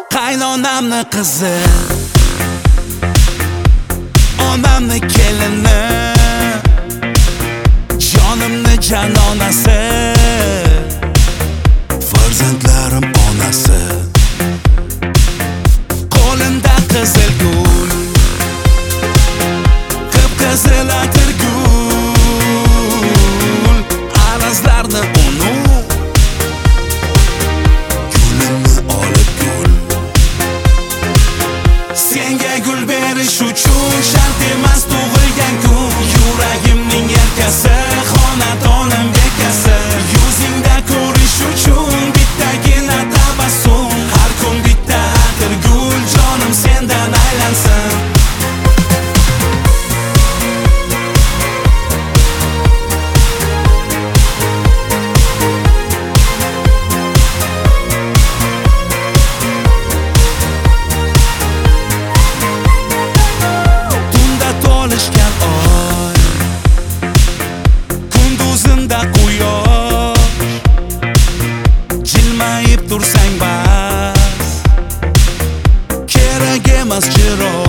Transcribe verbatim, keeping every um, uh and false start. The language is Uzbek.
Qaynonamni qizi, onamni kelini, jonimni janonasi, farzandlarim onasi. Qo'limda qizil gul, qip-qizil atirgul, arazlarni unib, gulimni olib gul. Senga gul berish uchun shart emas tug'ilgan kun. Yuragimning erkasi, xonadonim bekasi. Yuzingda ko'rish uchun bittagina tabassum. Har kun bitta atirgul, jonim sendan aylansin. To'lishgan oy, kunduzimda quyosh, jilmayib tursang bas, kerak emas chiroq.